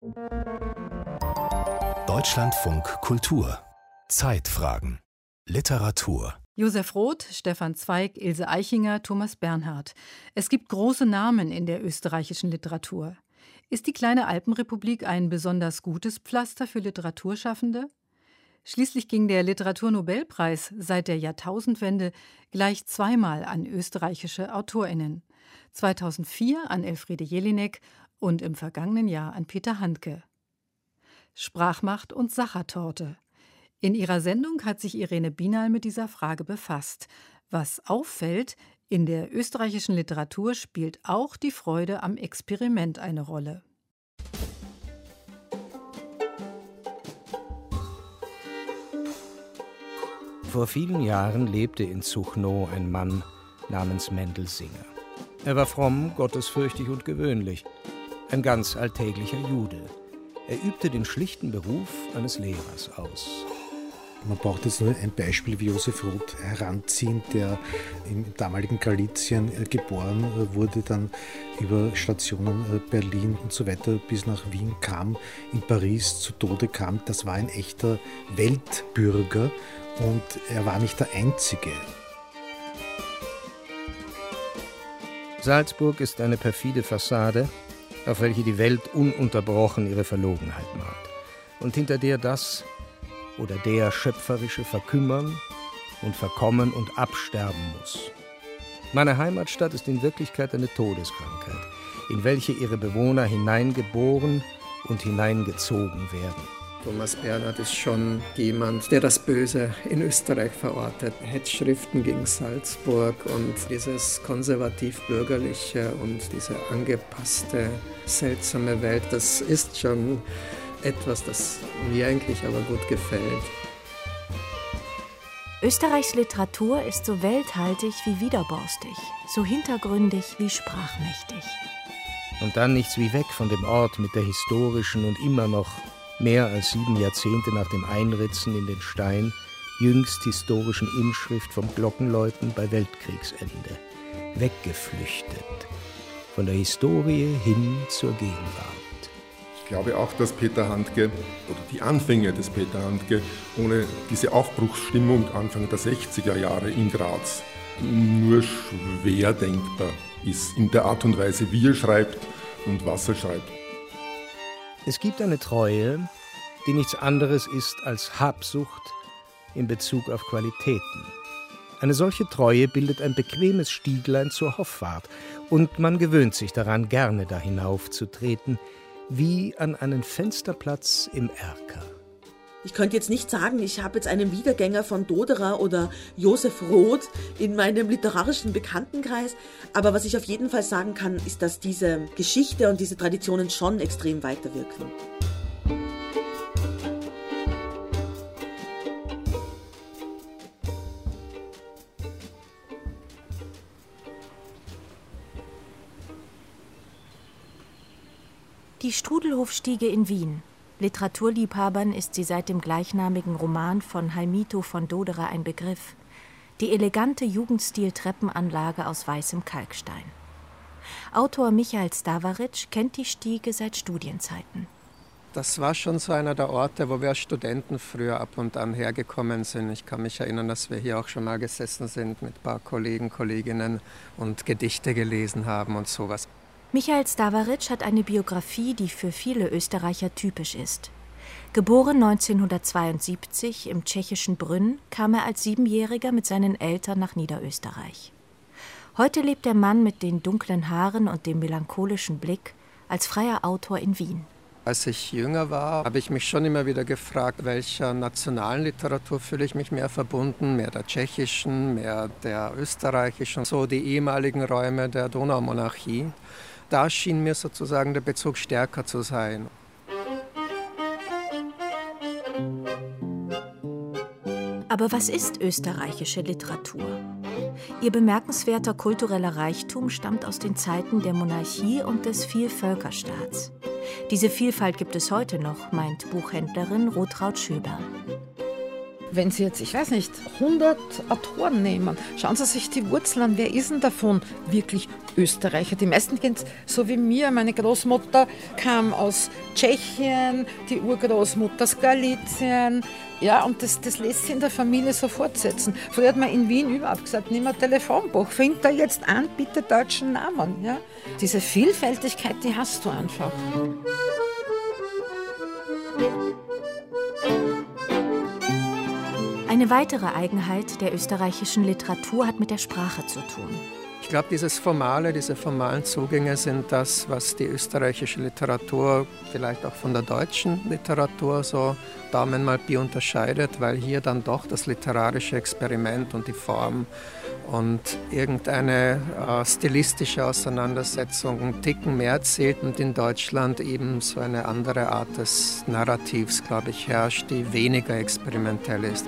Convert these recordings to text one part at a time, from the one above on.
Deutschlandfunk Kultur. Zeitfragen. Literatur. Josef Roth, Stefan Zweig, Ilse Aichinger, Thomas Bernhard. Es gibt große Namen in der österreichischen Literatur. Ist die kleine Alpenrepublik ein besonders gutes Pflaster für Literaturschaffende? Schließlich ging der Literaturnobelpreis seit der Jahrtausendwende gleich zweimal an österreichische AutorInnen. 2004 an Elfriede Jelinek und im vergangenen Jahr an Peter Handke. Sprachmacht und Sachertorte. In ihrer Sendung hat sich Irene Binal mit dieser Frage befasst. Was auffällt, in der österreichischen Literatur spielt auch die Freude am Experiment eine Rolle. Vor vielen Jahren lebte in Zuchnow ein Mann namens Mendel Singer. Er war fromm, gottesfürchtig und gewöhnlich, ein ganz alltäglicher Jude. Er übte den schlichten Beruf eines Lehrers aus. Man braucht jetzt nur ein Beispiel wie Josef Roth heranziehen, der im damaligen Galizien geboren wurde, dann über Stationen Berlin und so weiter bis nach Wien kam, in Paris zu Tode kam. Das war ein echter Weltbürger und er war nicht der Einzige. Salzburg ist eine perfide Fassade, auf welche die Welt ununterbrochen ihre Verlogenheit malt und hinter der das oder der Schöpferische verkümmern und verkommen und absterben muss. Meine Heimatstadt ist in Wirklichkeit eine Todeskrankheit, in welche ihre Bewohner hineingeboren und hineingezogen werden. Thomas Bernhard ist schon jemand, der das Böse in Österreich verortet. Hetzschriften gegen Salzburg und dieses konservativ-bürgerliche und diese angepasste, seltsame Welt, das ist schon etwas, das mir eigentlich aber gut gefällt. Österreichs Literatur ist so welthaltig wie widerborstig, so hintergründig wie sprachmächtig. Und dann nichts wie weg von dem Ort mit der historischen und immer noch mehr als 7 Jahrzehnte nach dem Einritzen in den Stein jüngst historischen Inschrift vom Glockenläuten bei Weltkriegsende. Weggeflüchtet. Von der Historie hin zur Gegenwart. Ich glaube auch, dass Peter Handke oder die Anfänge des Peter Handke ohne diese Aufbruchsstimmung Anfang der 60er Jahre in Graz nur schwer denkbar ist. In der Art und Weise, wie er schreibt und was er schreibt. Es gibt eine Treue, die nichts anderes ist als Habsucht in Bezug auf Qualitäten. Eine solche Treue bildet ein bequemes Stieglein zur Hoffart und man gewöhnt sich daran, gerne da hinaufzutreten, wie an einen Fensterplatz im Erker. Ich könnte jetzt nicht sagen, ich habe jetzt einen Wiedergänger von Doderer oder Josef Roth in meinem literarischen Bekanntenkreis. Aber was ich auf jeden Fall sagen kann, ist, dass diese Geschichte und diese Traditionen schon extrem weiterwirken. Die Strudelhofstiege in Wien. Literaturliebhabern ist sie seit dem gleichnamigen Roman von Heimito von Doderer ein Begriff. Die elegante Jugendstil-Treppenanlage aus weißem Kalkstein. Autor Michael Stavaric kennt die Stiege seit Studienzeiten. Das war schon so einer der Orte, wo wir als Studenten früher ab und an hergekommen sind. Ich kann mich erinnern, dass wir hier auch schon mal gesessen sind mit ein paar Kollegen, Kolleginnen und Gedichte gelesen haben und sowas. Michael Stavaric hat eine Biografie, die für viele Österreicher typisch ist. Geboren 1972 im tschechischen Brünn, kam er als 7-Jähriger mit seinen Eltern nach Niederösterreich. Heute lebt der Mann mit den dunklen Haaren und dem melancholischen Blick als freier Autor in Wien. Als ich jünger war, habe ich mich schon immer wieder gefragt, welcher nationalen Literatur fühle ich mich mehr verbunden, mehr der tschechischen, mehr der österreichischen, so die ehemaligen Räume der Donaumonarchie. Da schien mir sozusagen der Bezug stärker zu sein. Aber was ist österreichische Literatur? Ihr bemerkenswerter kultureller Reichtum stammt aus den Zeiten der Monarchie und des Vielvölkerstaats. Diese Vielfalt gibt es heute noch, meint Buchhändlerin Rotraud Schöberl. Wenn Sie jetzt, ich weiß nicht, 100 Autoren nehmen, schauen Sie sich die Wurzeln an. Wer ist denn davon wirklich Österreicher? Die meisten kennen es so wie mir. Meine Großmutter kam aus Tschechien, die Urgroßmutter aus Galizien. Ja, und das lässt sich in der Familie so fortsetzen. Früher hat man in Wien überhaupt gesagt, nimm ein Telefonbuch, find da jetzt an, bitte deutschen Namen. Ja? Diese Vielfältigkeit, die hast du einfach. Eine weitere Eigenheit der österreichischen Literatur hat mit der Sprache zu tun. Ich glaube, diese formalen Zugänge sind das, was die österreichische Literatur vielleicht auch von der deutschen Literatur so Daumen mal Pi unterscheidet, weil hier dann doch das literarische Experiment und die Form und irgendeine stilistische Auseinandersetzung einen Ticken mehr zählt und in Deutschland eben so eine andere Art des Narrativs, glaube ich, herrscht, die weniger experimentell ist.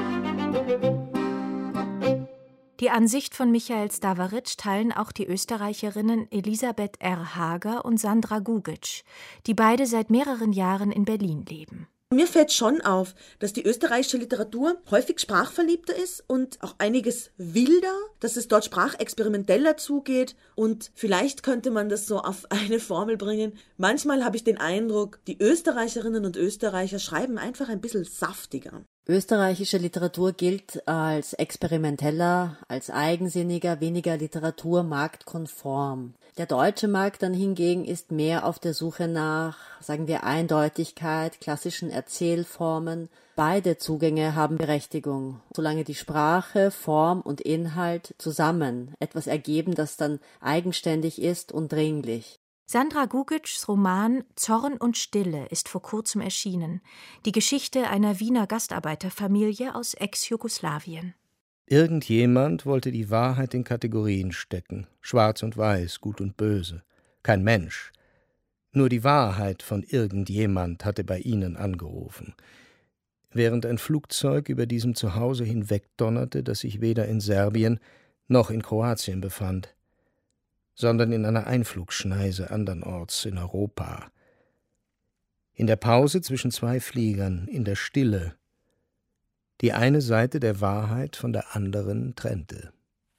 Die Ansicht von Michael Stavaric teilen auch die Österreicherinnen Elisabeth R. Hager und Sandra Gugic, die beide seit mehreren Jahren in Berlin leben. Mir fällt schon auf, dass die österreichische Literatur häufig sprachverliebter ist und auch einiges wilder, dass es dort sprachexperimenteller zugeht und vielleicht könnte man das so auf eine Formel bringen. Manchmal habe ich den Eindruck, die Österreicherinnen und Österreicher schreiben einfach ein bisschen saftiger. Österreichische Literatur gilt als experimenteller, als eigensinniger, weniger literaturmarktkonform. Der deutsche Markt dann hingegen ist mehr auf der Suche nach, sagen wir, Eindeutigkeit, klassischen Erzählformen. Beide Zugänge haben Berechtigung, solange die Sprache, Form und Inhalt zusammen etwas ergeben, das dann eigenständig ist und dringlich. Sandra Gugic's Roman »Zorn und Stille« ist vor kurzem erschienen. Die Geschichte einer Wiener Gastarbeiterfamilie aus Ex-Jugoslawien. Irgendjemand wollte die Wahrheit in Kategorien stecken, schwarz und weiß, gut und böse. Kein Mensch. Nur die Wahrheit von irgendjemand hatte bei ihnen angerufen. Während ein Flugzeug über diesem Zuhause hinwegdonnerte, das sich weder in Serbien noch in Kroatien befand, sondern in einer Einflugschneise andernorts in Europa. In der Pause zwischen zwei Fliegern, in der Stille, die eine Seite der Wahrheit von der anderen trennte.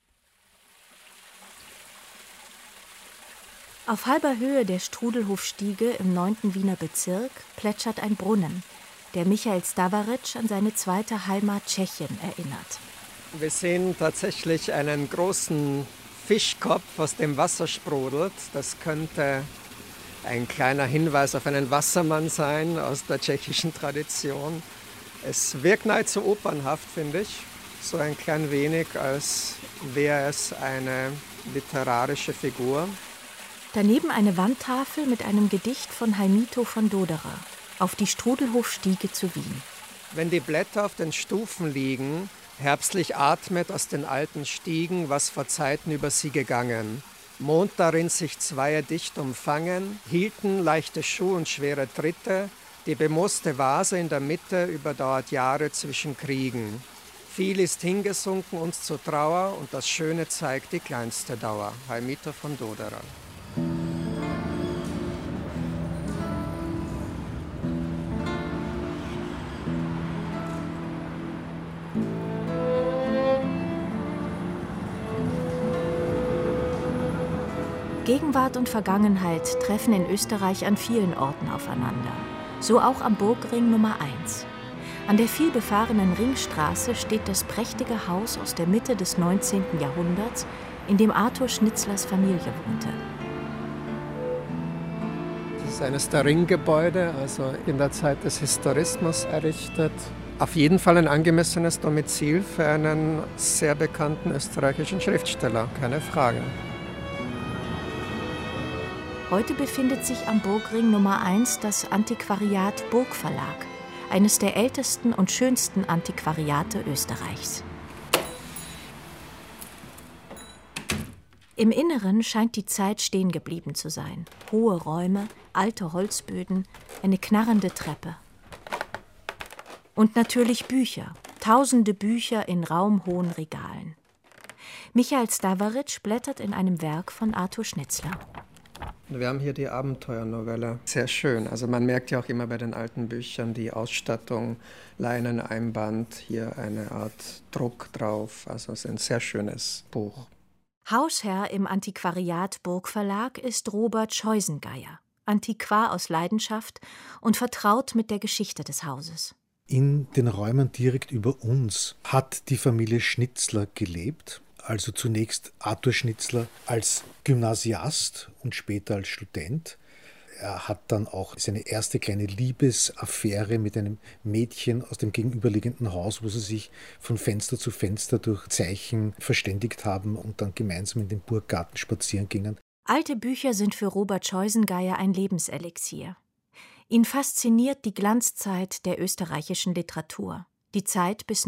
Auf halber Höhe der Strudelhofstiege im 9. Wiener Bezirk plätschert ein Brunnen, der Michael Stavaric an seine zweite Heimat Tschechien erinnert. Wir sehen tatsächlich einen großen Fischkopf, aus dem Wasser sprudelt. Das könnte ein kleiner Hinweis auf einen Wassermann sein aus der tschechischen Tradition. Es wirkt nahezu opernhaft, finde ich. So ein klein wenig, als wäre es eine literarische Figur. Daneben eine Wandtafel mit einem Gedicht von Heimito von Doderer auf die Strudelhofstiege zu Wien. Wenn die Blätter auf den Stufen liegen, herbstlich atmet aus den alten Stiegen, was vor Zeiten über sie gegangen. Mond darin sich Zweier dicht umfangen, hielten leichte Schuh und schwere Tritte, die bemooste Vase in der Mitte überdauert Jahre zwischen Kriegen. Viel ist hingesunken uns zur Trauer und das Schöne zeigt die kleinste Dauer. Heimito von Doderer. Gegenwart und Vergangenheit treffen in Österreich an vielen Orten aufeinander. So auch am Burgring Nummer 1. An der vielbefahrenen Ringstraße steht das prächtige Haus aus der Mitte des 19. Jahrhunderts, in dem Arthur Schnitzlers Familie wohnte. Das ist eines der Ringgebäude, also in der Zeit des Historismus errichtet. Auf jeden Fall ein angemessenes Domizil für einen sehr bekannten österreichischen Schriftsteller, keine Frage. Heute befindet sich am Burgring Nummer 1 das Antiquariat Burgverlag, eines der ältesten und schönsten Antiquariate Österreichs. Im Inneren scheint die Zeit stehen geblieben zu sein. Hohe Räume, alte Holzböden, eine knarrende Treppe. Und natürlich Bücher, tausende Bücher in raumhohen Regalen. Michael Stavaric blättert in einem Werk von Arthur Schnitzler. Wir haben hier die Abenteuernovelle. Sehr schön. Also man merkt ja auch immer bei den alten Büchern die Ausstattung, Leineneinband, hier eine Art Druck drauf. Also es ist ein sehr schönes Buch. Hausherr im Antiquariat Burgverlag ist Robert Scheusengeier, Antiquar aus Leidenschaft und vertraut mit der Geschichte des Hauses. In den Räumen direkt über uns hat die Familie Schnitzler gelebt. Also zunächst Arthur Schnitzler als Gymnasiast und später als Student. Er hat dann auch seine erste kleine Liebesaffäre mit einem Mädchen aus dem gegenüberliegenden Haus, wo sie sich von Fenster zu Fenster durch Zeichen verständigt haben und dann gemeinsam in den Burggarten spazieren gingen. Alte Bücher sind für Robert Scheusengeier ein Lebenselixier. Ihn fasziniert die Glanzzeit der österreichischen Literatur, die Zeit bis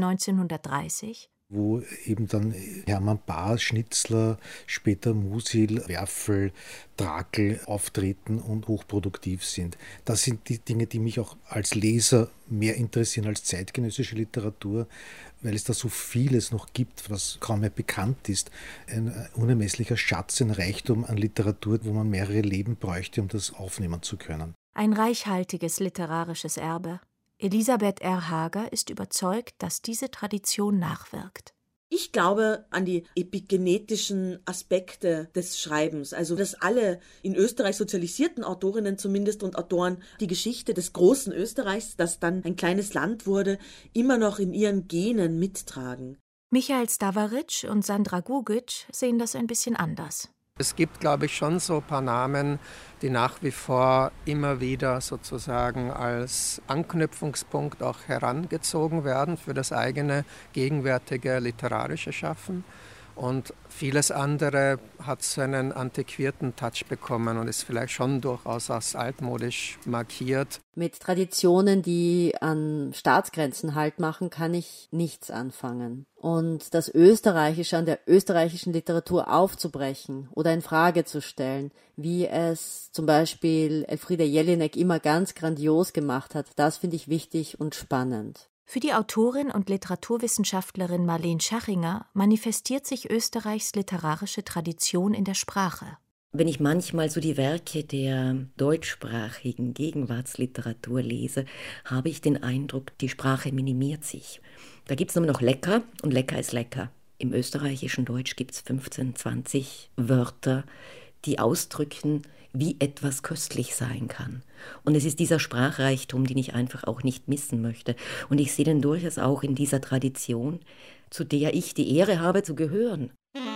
1930, wo eben dann Hermann Bahr, Schnitzler, später Musil, Werfel, Drakel auftreten und hochproduktiv sind. Das sind die Dinge, die mich auch als Leser mehr interessieren als zeitgenössische Literatur, weil es da so vieles noch gibt, was kaum mehr bekannt ist. Ein unermesslicher Schatz, ein Reichtum an Literatur, wo man mehrere Leben bräuchte, um das aufnehmen zu können. Ein reichhaltiges literarisches Erbe. Elisabeth R. Hager ist überzeugt, dass diese Tradition nachwirkt. Ich glaube an die epigenetischen Aspekte des Schreibens, also dass alle in Österreich sozialisierten Autorinnen zumindest und Autoren die Geschichte des großen Österreichs, das dann ein kleines Land wurde, immer noch in ihren Genen mittragen. Michael Stavaric und Sandra Gugic sehen das ein bisschen anders. Es gibt, glaube ich, schon so ein paar Namen, die nach wie vor immer wieder sozusagen als Anknüpfungspunkt auch herangezogen werden für das eigene gegenwärtige literarische Schaffen. Und vieles andere hat so einen antiquierten Touch bekommen und ist vielleicht schon durchaus als altmodisch markiert. Mit Traditionen, die an Staatsgrenzen Halt machen, kann ich nichts anfangen. Und das Österreichische an der österreichischen Literatur aufzubrechen oder in Frage zu stellen, wie es zum Beispiel Elfriede Jelinek immer ganz grandios gemacht hat, das finde ich wichtig und spannend. Für die Autorin und Literaturwissenschaftlerin Marlene Schachinger manifestiert sich Österreichs literarische Tradition in der Sprache. Wenn ich manchmal so die Werke der deutschsprachigen Gegenwartsliteratur lese, habe ich den Eindruck, die Sprache minimiert sich. Da gibt es nur noch lecker und lecker ist lecker. Im österreichischen Deutsch gibt es 15, 20 Wörter, die ausdrücken, wie etwas köstlich sein kann. Und es ist dieser Sprachreichtum, den ich einfach auch nicht missen möchte. Und ich sehe den durchaus auch in dieser Tradition, zu der ich die Ehre habe zu gehören.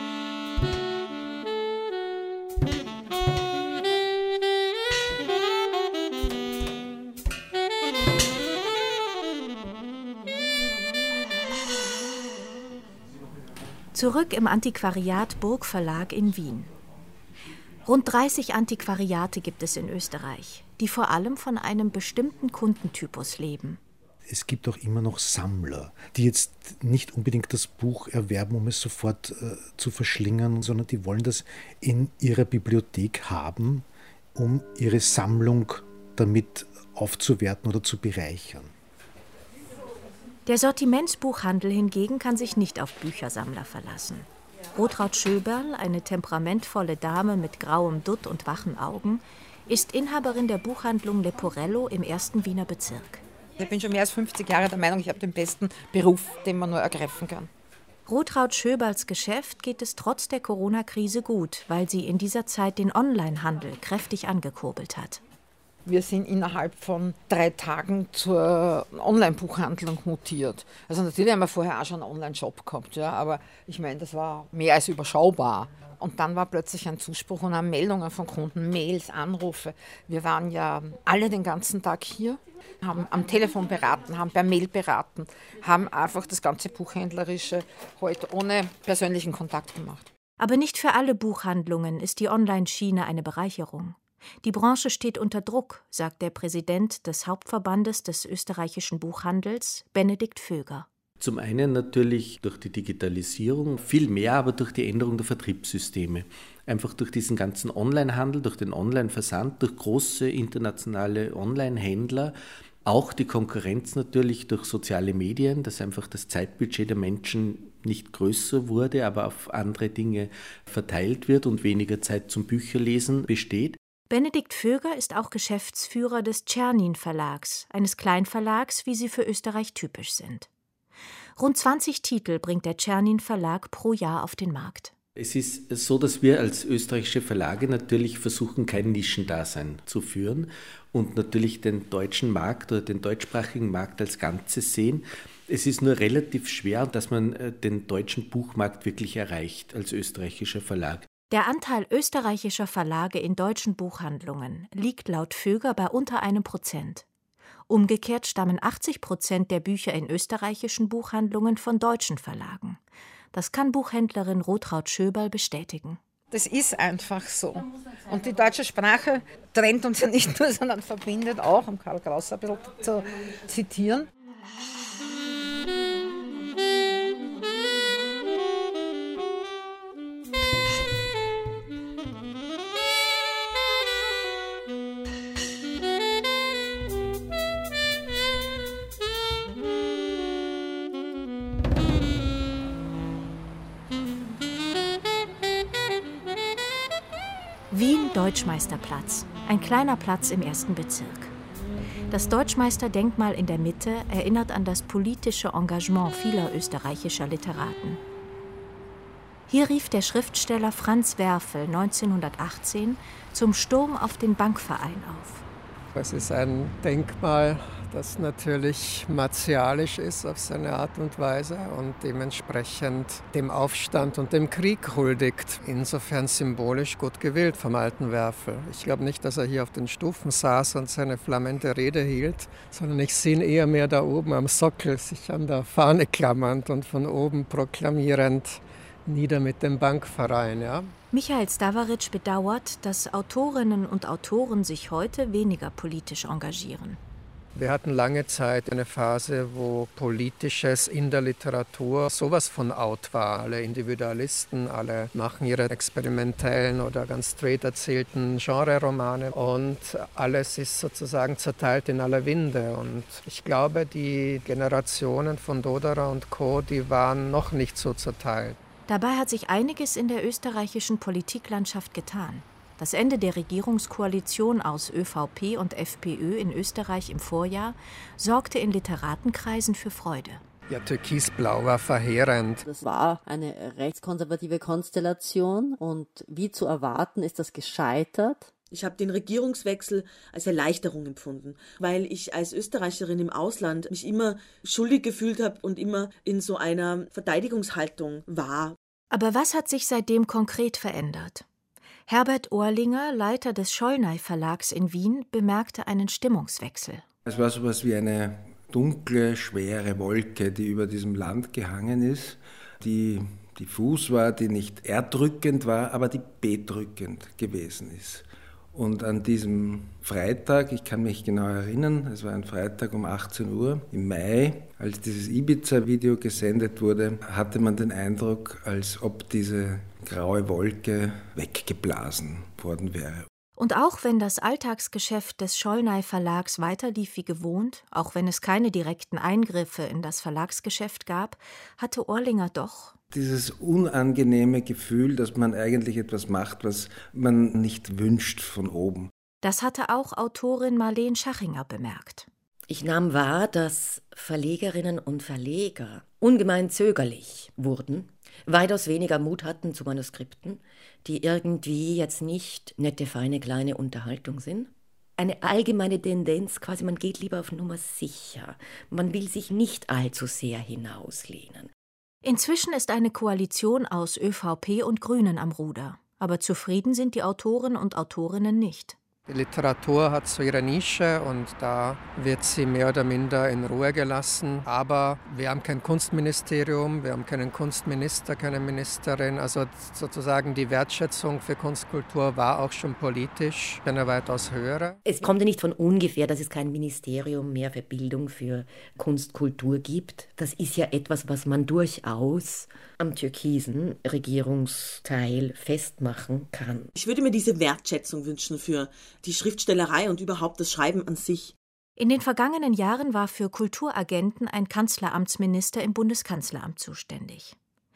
Zurück im Antiquariat Burgverlag in Wien. Rund 30 Antiquariate gibt es in Österreich, die vor allem von einem bestimmten Kundentypus leben. Es gibt auch immer noch Sammler, die jetzt nicht unbedingt das Buch erwerben, um es sofort zu verschlingen, sondern die wollen das in ihrer Bibliothek haben, um ihre Sammlung damit aufzuwerten oder zu bereichern. Der Sortimentsbuchhandel hingegen kann sich nicht auf Büchersammler verlassen. Rotraud Schöberl, eine temperamentvolle Dame mit grauem Dutt und wachen Augen, ist Inhaberin der Buchhandlung Leporello im 1. Wiener Bezirk. Ich bin schon mehr als 50 Jahre der Meinung, ich habe den besten Beruf, den man nur ergreifen kann. Rotraud Schöberls Geschäft geht es trotz der Corona-Krise gut, weil sie in dieser Zeit den Onlinehandel kräftig angekurbelt hat. Wir sind innerhalb von 3 Tagen zur Online-Buchhandlung mutiert. Also natürlich haben wir vorher auch schon einen Online-Shop gehabt, ja, aber ich meine, das war mehr als überschaubar. Und dann war plötzlich ein Zuspruch und eine Meldungen von Kunden, Mails, Anrufe. Wir waren ja alle den ganzen Tag hier, haben am Telefon beraten, haben per Mail beraten, haben einfach das ganze Buchhändlerische heute ohne persönlichen Kontakt gemacht. Aber nicht für alle Buchhandlungen ist die Online-Schiene eine Bereicherung. Die Branche steht unter Druck, sagt der Präsident des Hauptverbandes des österreichischen Buchhandels, Benedikt Vöger. Zum einen natürlich durch die Digitalisierung, viel mehr aber durch die Änderung der Vertriebssysteme. Einfach durch diesen ganzen Onlinehandel, durch den Online-Versand, durch große internationale Online-Händler, auch die Konkurrenz natürlich durch soziale Medien, dass einfach das Zeitbudget der Menschen nicht größer wurde, aber auf andere Dinge verteilt wird und weniger Zeit zum Bücherlesen besteht. Benedikt Vöger ist auch Geschäftsführer des Czernin Verlags, eines Kleinverlags, wie sie für Österreich typisch sind. Rund 20 Titel bringt der Czernin Verlag pro Jahr auf den Markt. Es ist so, dass wir als österreichische Verlage natürlich versuchen, kein Nischendasein zu führen und natürlich den deutschen Markt oder den deutschsprachigen Markt als Ganzes sehen. Es ist nur relativ schwer, dass man den deutschen Buchmarkt wirklich erreicht als österreichischer Verlag. Der Anteil österreichischer Verlage in deutschen Buchhandlungen liegt laut Vöger bei unter 1%. Umgekehrt stammen 80% der Bücher in österreichischen Buchhandlungen von deutschen Verlagen. Das kann Buchhändlerin Rotraud Schöberl bestätigen. Das ist einfach so. Und die deutsche Sprache trennt uns ja nicht nur, sondern verbindet auch, um Karl Kraus ein bisschen zu zitieren. Wien Deutschmeisterplatz, ein kleiner Platz im 1. Bezirk. Das Deutschmeisterdenkmal in der Mitte erinnert an das politische Engagement vieler österreichischer Literaten. Hier rief der Schriftsteller Franz Werfel 1918 zum Sturm auf den Bankverein auf. Es ist ein Denkmal, das natürlich martialisch ist auf seine Art und Weise und dementsprechend dem Aufstand und dem Krieg huldigt. Insofern symbolisch gut gewählt vom alten Werfel. Ich glaube nicht, dass er hier auf den Stufen saß und seine flammende Rede hielt, sondern ich sehe ihn eher mehr da oben am Sockel, sich an der Fahne klammernd und von oben proklamierend: Nieder mit dem Bankverein, ja. Michael Stavaric bedauert, dass Autorinnen und Autoren sich heute weniger politisch engagieren. Wir hatten lange Zeit eine Phase, wo Politisches in der Literatur sowas von out war. Alle Individualisten, alle machen ihre experimentellen oder ganz straight erzählten Genre-Romane und alles ist sozusagen zerteilt in aller Winde. Und ich glaube, die Generationen von Doderer und Co., die waren noch nicht so zerteilt. Dabei hat sich einiges in der österreichischen Politiklandschaft getan. Das Ende der Regierungskoalition aus ÖVP und FPÖ in Österreich im Vorjahr sorgte in Literatenkreisen für Freude. Ja, Türkisblau war verheerend. Das war eine rechtskonservative Konstellation und wie zu erwarten ist das gescheitert. Ich habe den Regierungswechsel als Erleichterung empfunden, weil ich als Österreicherin im Ausland mich immer schuldig gefühlt habe und immer in so einer Verteidigungshaltung war. Aber was hat sich seitdem konkret verändert? Herbert Ohrlinger, Leiter des Schollnay Verlags in Wien, bemerkte einen Stimmungswechsel. Es war so etwas wie eine dunkle, schwere Wolke, die über diesem Land gehangen ist, die diffus war, die nicht erdrückend war, aber die bedrückend gewesen ist. Und an diesem Freitag, ich kann mich genau erinnern, es war ein Freitag um 18 Uhr im Mai, als dieses Ibiza-Video gesendet wurde, hatte man den Eindruck, als ob diese graue Wolke weggeblasen worden wäre. Und auch wenn das Alltagsgeschäft des Schollnay Verlags weiterlief wie gewohnt, auch wenn es keine direkten Eingriffe in das Verlagsgeschäft gab, hatte Ohrlinger doch dieses unangenehme Gefühl, dass man eigentlich etwas macht, was man nicht wünscht von oben. Das hatte auch Autorin Marleen Schachinger bemerkt. Ich nahm wahr, dass Verlegerinnen und Verleger ungemein zögerlich wurden, weitaus weniger Mut hatten zu Manuskripten, die irgendwie jetzt nicht nette, feine, kleine Unterhaltung sind. Eine allgemeine Tendenz, quasi man geht lieber auf Nummer sicher. Man will sich nicht allzu sehr hinauslehnen. Inzwischen ist eine Koalition aus ÖVP und Grünen am Ruder. Aber zufrieden sind die Autoren und Autorinnen nicht. Die Literatur hat so ihre Nische und da wird sie mehr oder minder in Ruhe gelassen. Aber wir haben kein Kunstministerium, wir haben keinen Kunstminister, keine Ministerin. Also sozusagen die Wertschätzung für Kunstkultur war auch schon politisch eine weitaus höhere. Es kommt ja nicht von ungefähr, dass es kein Ministerium mehr für Bildung, für Kunstkultur gibt. Das ist ja etwas, was man durchaus am türkisen Regierungsteil festmachen kann. Ich würde mir diese Wertschätzung wünschen für die Schriftstellerei und überhaupt das Schreiben an sich. In den vergangenen Jahren war für Kulturagenten ein Kanzleramtsminister im Bundeskanzleramt zuständig.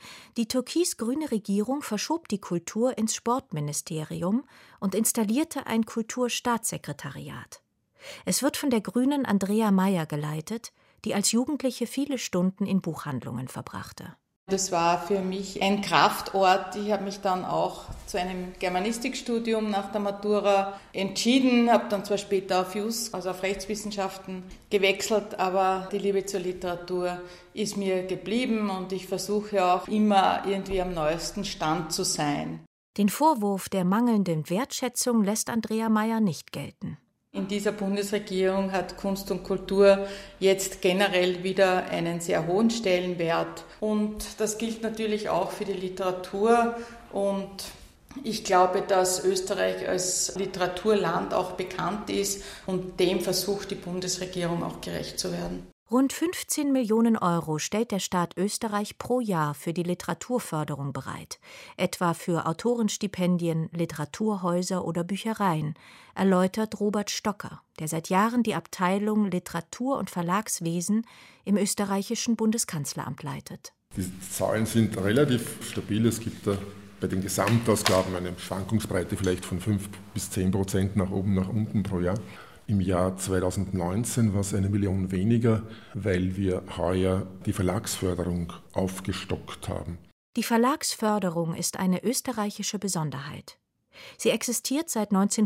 Die türkis-grüne Regierung verschob die Kultur ins Sportministerium und installierte ein Kulturstaatssekretariat. Es wird von der Grünen Andrea Meier geleitet, die als Jugendliche viele Stunden in Buchhandlungen verbrachte. Das war für mich ein Kraftort. Ich habe mich dann auch zu einem Germanistikstudium nach der Matura entschieden, habe dann zwar später auf Jus, also auf Rechtswissenschaften, gewechselt, aber die Liebe zur Literatur ist mir geblieben und ich versuche auch immer irgendwie am neuesten Stand zu sein. Den Vorwurf der mangelnden Wertschätzung lässt Andrea Meier nicht gelten. In dieser Bundesregierung hat Kunst und Kultur jetzt generell wieder einen sehr hohen Stellenwert. Und das gilt natürlich auch für die Literatur. Und ich glaube, dass Österreich als Literaturland auch bekannt ist. Und dem versucht die Bundesregierung auch gerecht zu werden. Rund 15 Millionen Euro stellt der Staat Österreich pro Jahr für die Literaturförderung bereit, etwa für Autorenstipendien, Literaturhäuser oder Büchereien, erläutert Robert Stocker, der seit Jahren die Abteilung Literatur- und Verlagswesen im österreichischen Bundeskanzleramt leitet. Die Zahlen sind relativ stabil. Es gibt da bei den Gesamtausgaben eine Schwankungsbreite vielleicht von 5-10% nach oben, nach unten pro Jahr. Im Jahr 2019 war es 1 Million weniger, weil wir heuer die Verlagsförderung aufgestockt haben. Die Verlagsförderung ist eine österreichische Besonderheit. Sie existiert seit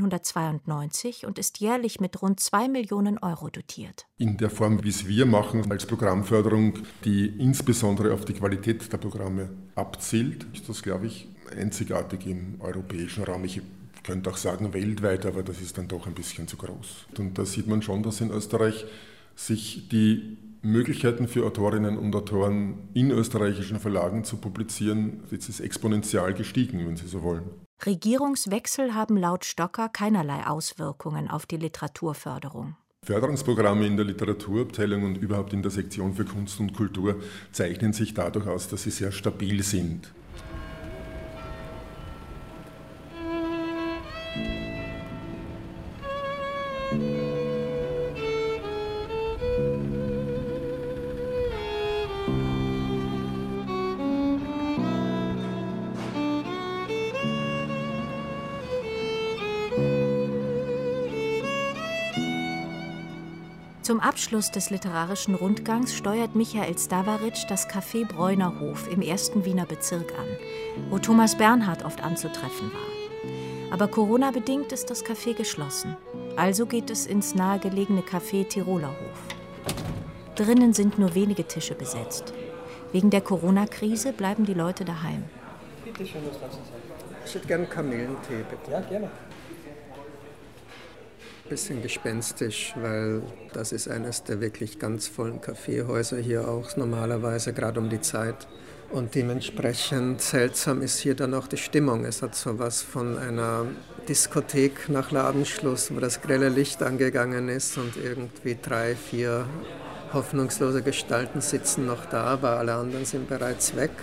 1992 und ist jährlich mit rund 2 Millionen Euro dotiert. In der Form, wie es wir machen, als Programmförderung, die insbesondere auf die Qualität der Programme abzielt, ist das, glaube ich, einzigartig im europäischen Raum. Ich könnte auch sagen weltweit, aber das ist dann doch ein bisschen zu groß. Und da sieht man schon, dass in Österreich sich die Möglichkeiten für Autorinnen und Autoren in österreichischen Verlagen zu publizieren, jetzt ist exponentiell gestiegen, wenn Sie so wollen. Regierungswechsel haben laut Stocker keinerlei Auswirkungen auf die Literaturförderung. Förderungsprogramme in der Literaturabteilung und überhaupt in der Sektion für Kunst und Kultur zeichnen sich dadurch aus, dass sie sehr stabil sind. Zum Abschluss des literarischen Rundgangs steuert Michael Stavaric das Café Bräunerhof im 1. Wiener Bezirk an, wo Thomas Bernhard oft anzutreffen war. Aber Corona-bedingt ist das Café geschlossen. Also geht es ins nahegelegene Café Tirolerhof. Drinnen sind nur wenige Tische besetzt. Wegen der Corona-Krise bleiben die Leute daheim. Bitte schön, was darf ich sagen? Ich hätte gerne Kamillentee, bitte. Ja, gerne. Bisschen gespenstisch, weil das ist eines der wirklich ganz vollen Kaffeehäuser hier auch normalerweise, gerade um die Zeit. Und dementsprechend seltsam ist hier dann auch die Stimmung. Es hat so was von einer Diskothek nach Ladenschluss, wo das grelle Licht angegangen ist und irgendwie 3, 4 hoffnungslose Gestalten sitzen noch da, aber alle anderen sind bereits weg.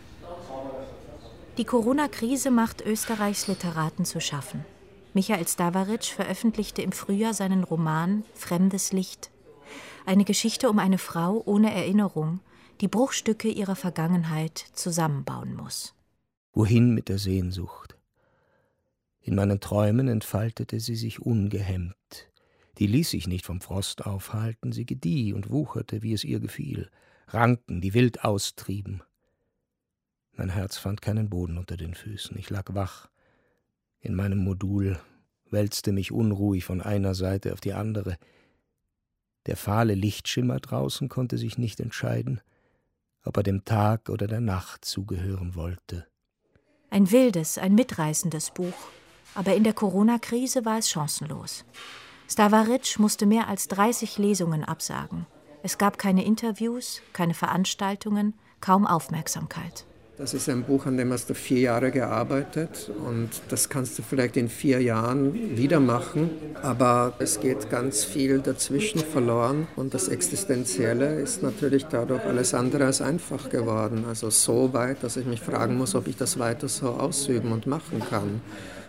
Die Corona-Krise macht Österreichs Literaten zu schaffen. Michael Stavaric veröffentlichte im Frühjahr seinen Roman »Fremdes Licht«. Eine Geschichte um eine Frau ohne Erinnerung, die Bruchstücke ihrer Vergangenheit zusammenbauen muss. Wohin mit der Sehnsucht? In meinen Träumen entfaltete sie sich ungehemmt. Die ließ sich nicht vom Frost aufhalten, sie gedieh und wucherte, wie es ihr gefiel. Ranken, die wild austrieben. Mein Herz fand keinen Boden unter den Füßen. Ich lag wach in meinem Modul, wälzte mich unruhig von einer Seite auf die andere. Der fahle Lichtschimmer draußen konnte sich nicht entscheiden, ob er dem Tag oder der Nacht zugehören wollte. Ein wildes, ein mitreißendes Buch, aber in der Corona-Krise war es chancenlos. Stavaric musste mehr als 30 Lesungen absagen. Es gab keine Interviews, keine Veranstaltungen, kaum Aufmerksamkeit. Das ist ein Buch, an dem hast du 4 Jahre gearbeitet und das kannst du vielleicht in 4 Jahren wieder machen, aber es geht ganz viel dazwischen verloren und das Existenzielle ist natürlich dadurch alles andere als einfach geworden. Also so weit, dass ich mich fragen muss, ob ich das weiter so ausüben und machen kann.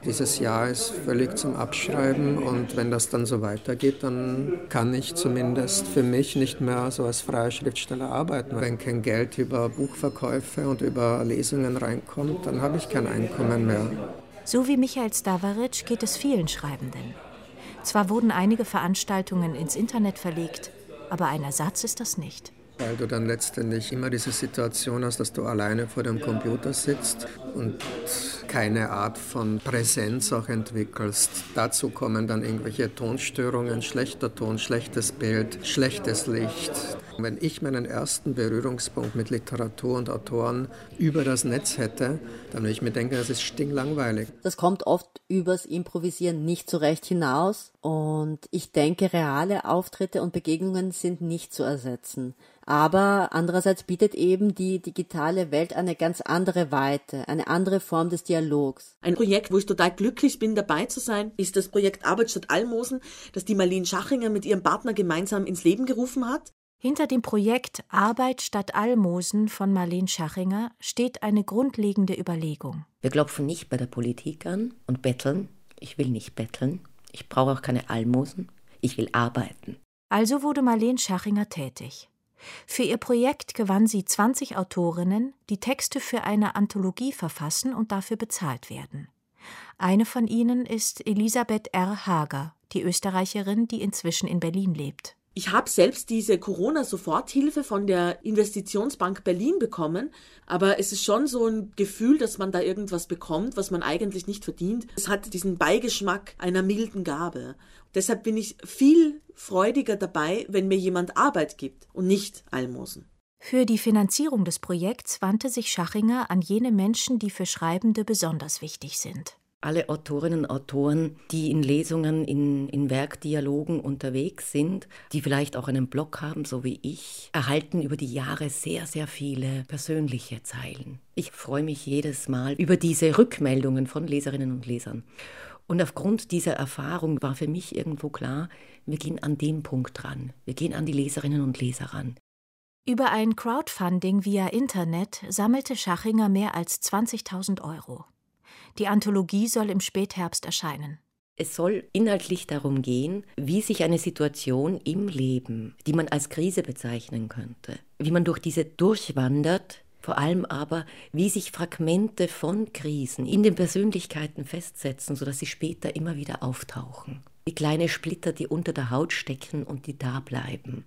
Dieses Jahr ist völlig zum Abschreiben und wenn das dann so weitergeht, dann kann ich zumindest für mich nicht mehr so als freier Schriftsteller arbeiten. Wenn kein Geld über Buchverkäufe und über Lesungen reinkommt, dann habe ich kein Einkommen mehr. So wie Michael Stavaric geht es vielen Schreibenden. Zwar wurden einige Veranstaltungen ins Internet verlegt, aber ein Ersatz ist das nicht. Weil du dann letztendlich immer diese Situation hast, dass du alleine vor dem Computer sitzt und keine Art von Präsenz auch entwickelst. Dazu kommen dann irgendwelche Tonstörungen, schlechter Ton, schlechtes Bild, schlechtes Licht. Wenn ich meinen ersten Berührungspunkt mit Literatur und Autoren über das Netz hätte, dann würde ich mir denken, das ist stinklangweilig. Das kommt oft übers Improvisieren nicht so recht hinaus und ich denke, reale Auftritte und Begegnungen sind nicht zu ersetzen. Aber andererseits bietet eben die digitale Welt eine ganz andere Weite, eine andere Form des Dialogs. Ein Projekt, wo ich total glücklich bin, dabei zu sein, ist das Projekt Arbeit statt Almosen, das die Marlene Schachinger mit ihrem Partner gemeinsam ins Leben gerufen hat. Hinter dem Projekt Arbeit statt Almosen von Marlene Schachinger steht eine grundlegende Überlegung. Wir klopfen nicht bei der Politik an und betteln. Ich will nicht betteln. Ich brauche auch keine Almosen. Ich will arbeiten. Also wurde Marlene Schachinger tätig. Für ihr Projekt gewann sie 20 Autorinnen, die Texte für eine Anthologie verfassen und dafür bezahlt werden. Eine von ihnen ist Elisabeth R. Hager, die Österreicherin, die inzwischen in Berlin lebt. Ich habe selbst diese Corona-Soforthilfe von der Investitionsbank Berlin bekommen, aber es ist schon so ein Gefühl, dass man da irgendwas bekommt, was man eigentlich nicht verdient. Es hat diesen Beigeschmack einer milden Gabe. Deshalb bin ich viel freudiger dabei, wenn mir jemand Arbeit gibt und nicht Almosen. Für die Finanzierung des Projekts wandte sich Schachinger an jene Menschen, die für Schreibende besonders wichtig sind. Alle Autorinnen und Autoren, die in Lesungen, in Werkdialogen unterwegs sind, die vielleicht auch einen Blog haben, so wie ich, erhalten über die Jahre sehr, sehr viele persönliche Zeilen. Ich freue mich jedes Mal über diese Rückmeldungen von Leserinnen und Lesern. Und aufgrund dieser Erfahrung war für mich irgendwo klar, wir gehen an den Punkt ran. Wir gehen an die Leserinnen und Leser ran. Über ein Crowdfunding via Internet sammelte Schachinger mehr als 20.000 €. Die Anthologie soll im Spätherbst erscheinen. Es soll inhaltlich darum gehen, wie sich eine Situation im Leben, die man als Krise bezeichnen könnte, wie man durch diese durchwandert, vor allem aber, wie sich Fragmente von Krisen in den Persönlichkeiten festsetzen, sodass sie später immer wieder auftauchen. Wie kleine Splitter, die unter der Haut stecken und die da bleiben.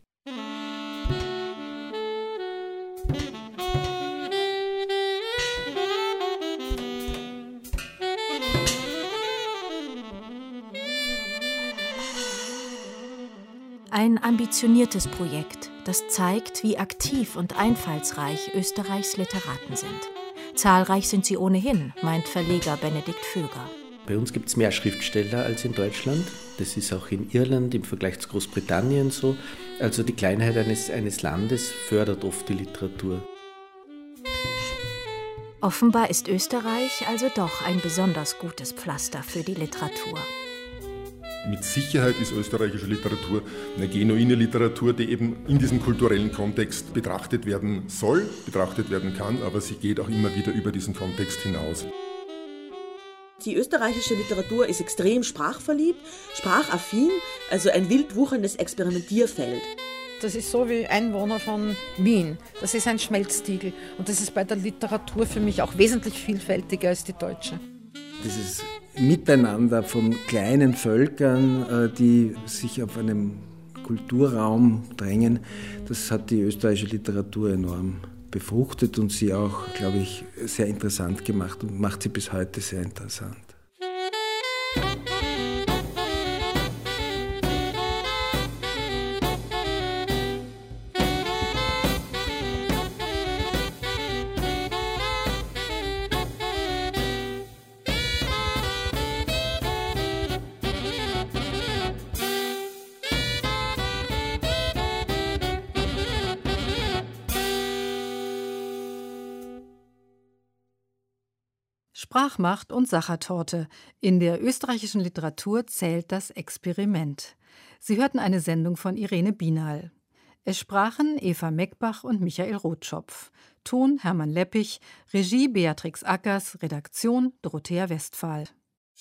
Ein ambitioniertes Projekt, das zeigt, wie aktiv und einfallsreich Österreichs Literaten sind. Zahlreich sind sie ohnehin, meint Verleger Benedikt Vöger. Bei uns gibt es mehr Schriftsteller als in Deutschland. Das ist auch in Irland im Vergleich zu Großbritannien so. Also die Kleinheit eines Landes fördert oft die Literatur. Offenbar ist Österreich also doch ein besonders gutes Pflaster für die Literatur. Mit Sicherheit ist österreichische Literatur eine genuine Literatur, die eben in diesem kulturellen Kontext betrachtet werden soll, betrachtet werden kann, aber sie geht auch immer wieder über diesen Kontext hinaus. Die österreichische Literatur ist extrem sprachverliebt, sprachaffin, also ein wild wucherndes Experimentierfeld. Das ist so wie Einwohner von Wien. Das ist ein Schmelztiegel. Und das ist bei der Literatur für mich auch wesentlich vielfältiger als die deutsche. Dieses Miteinander von kleinen Völkern, die sich auf einem Kulturraum drängen, das hat die österreichische Literatur enorm befruchtet und sie auch, glaube ich, sehr interessant gemacht und macht sie bis heute sehr interessant. Sprachmacht und Sachertorte. In der österreichischen Literatur zählt das Experiment. Sie hörten eine Sendung von Irene Bienal. Es sprachen Eva Meckbach und Michael Rotschopf. Ton Hermann Leppich, Regie Beatrix Ackers, Redaktion Dorothea Westphal.